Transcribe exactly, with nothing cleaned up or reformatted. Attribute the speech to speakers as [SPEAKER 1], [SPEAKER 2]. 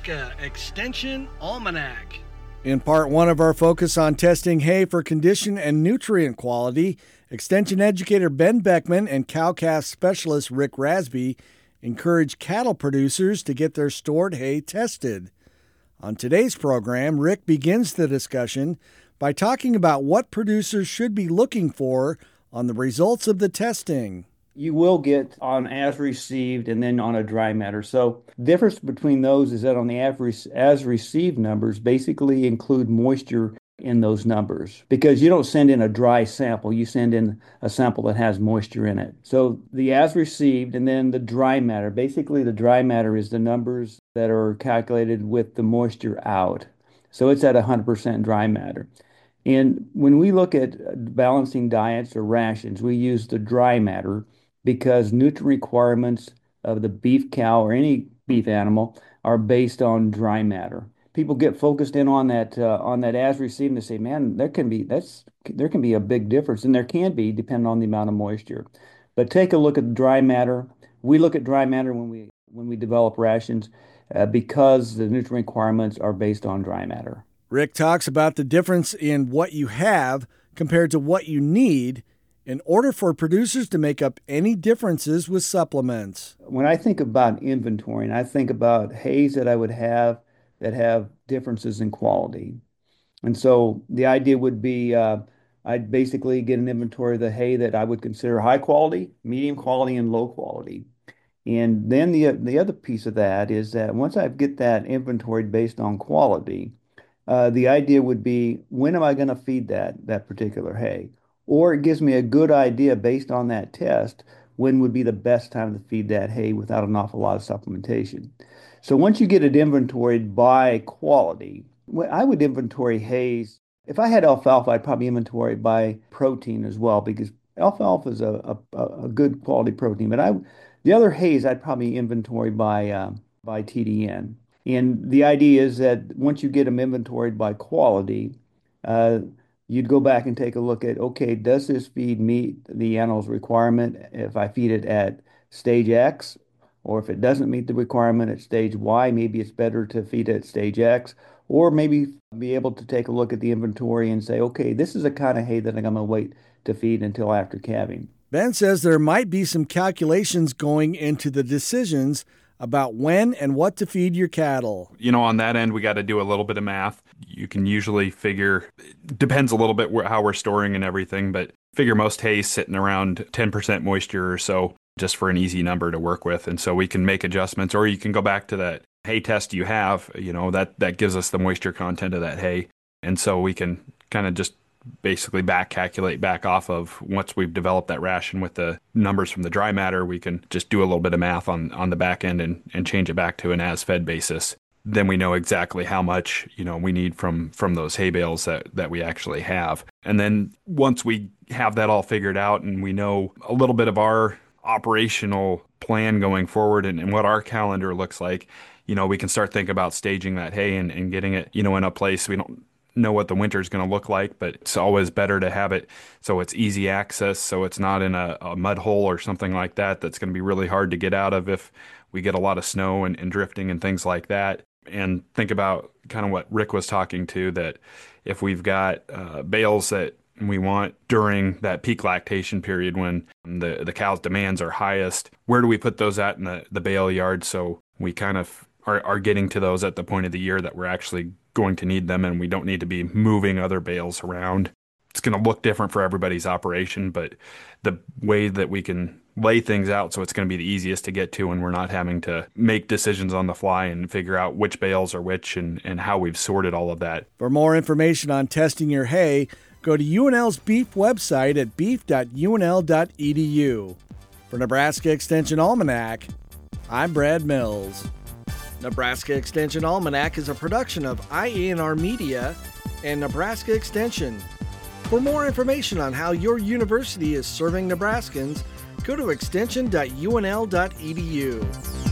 [SPEAKER 1] Nebraska Extension Almanac.
[SPEAKER 2] In part one of our focus on testing hay for condition and nutrient quality, Extension educator Ben Beckman and cow-calf specialist Rick Rasby encourage cattle producers to get their stored hay tested. On today's program, Rick begins the discussion by talking about what producers should be looking for on the results of the testing.
[SPEAKER 3] You will get on as received and then on a dry matter. So the difference between those is that on the average as received numbers basically include moisture in those numbers, because you don't send in a dry sample, you send in a sample that has moisture in it. So the as received and then the dry matter, basically the dry matter is the numbers that are calculated with the moisture out. So it's at one hundred percent dry matter. And when we look at balancing diets or rations, we use the dry matter because nutrient requirements of the beef cow or any beef animal are based on dry matter. People get focused in on that uh, on that as received and they say, man, there can be that's there can be a big difference, and there can be depending on the amount of moisture. But take a look at the dry matter. We look at dry matter when we when we develop rations uh, because the nutrient requirements are based on dry matter.
[SPEAKER 2] Rick talks about the difference in what you have compared to what you need in order for producers to make up any differences with supplements.
[SPEAKER 3] When I think about inventory, and I think about hays that I would have that have differences in quality. And so the idea would be uh, I'd basically get an inventory of the hay that I would consider high quality, medium quality, and low quality. And then the the other piece of that is that once I get that inventory based on quality, uh, the idea would be, when am I going to feed that that particular hay? Or it gives me a good idea based on that test when would be the best time to feed that hay without an awful lot of supplementation. So once you get it inventoried by quality, I would inventory hays. If I had alfalfa, I'd probably inventory by protein as well, because alfalfa is a, a, a good quality protein. But I, the other hays, I'd probably inventory by uh, by T D N. And the idea is that once you get them inventoried by quality, uh, you'd go back and take a look at, okay, does this feed meet the animal's requirement if I feed it at stage X? Or if it doesn't meet the requirement at stage Y, maybe it's better to feed it at stage X. Or maybe be able to take a look at the inventory and say, okay, this is the kind of hay that I'm going to wait to feed until after calving.
[SPEAKER 2] Ben says there might be some calculations going into the decisions about when and what to feed your cattle.
[SPEAKER 4] You know, on that end, we got to do a little bit of math. You can usually figure, depends a little bit where, how we're storing and everything, but figure most hay sitting around ten percent moisture or so, just for an easy number to work with. And so we can make adjustments, or you can go back to that hay test you have, you know, that, that gives us the moisture content of that hay. And so we can kind of just basically back calculate back off of, once we've developed that ration with the numbers from the dry matter, we can just do a little bit of math on, on the back end and, and change it back to an as-fed basis. Then we know exactly how much, you know, we need from, from those hay bales that, that we actually have. And then once we have that all figured out and we know a little bit of our operational plan going forward and, and what our calendar looks like, you know, we can start thinking about staging that hay and, and getting it, you know, in a place we don't know what the winter is going to look like, but it's always better to have it so it's easy access, so it's not in a, a mud hole or something like that that's going to be really hard to get out of if we get a lot of snow and, and drifting and things like that. And think about kind of what Rick was talking to, that if we've got uh, bales that we want during that peak lactation period when the, the cow's demands are highest, where do we put those at in the, the bale yard so we kind of are, are getting to those at the point of the year that we're actually going to need them and we don't need to be moving other bales around. It's going to look different for everybody's operation, but the way that we can lay things out so it's going to be the easiest to get to and we're not having to make decisions on the fly and figure out which bales are which and, and how we've sorted all of that.
[SPEAKER 2] For more information on testing your hay, go to U N L's beef website at beef dot U N L dot E D U. For Nebraska Extension Almanac, I'm Brad Mills. Nebraska Extension Almanac is a production of I A N R Media and Nebraska Extension. For more information on how your university is serving Nebraskans, go to extension dot U N L dot E D U.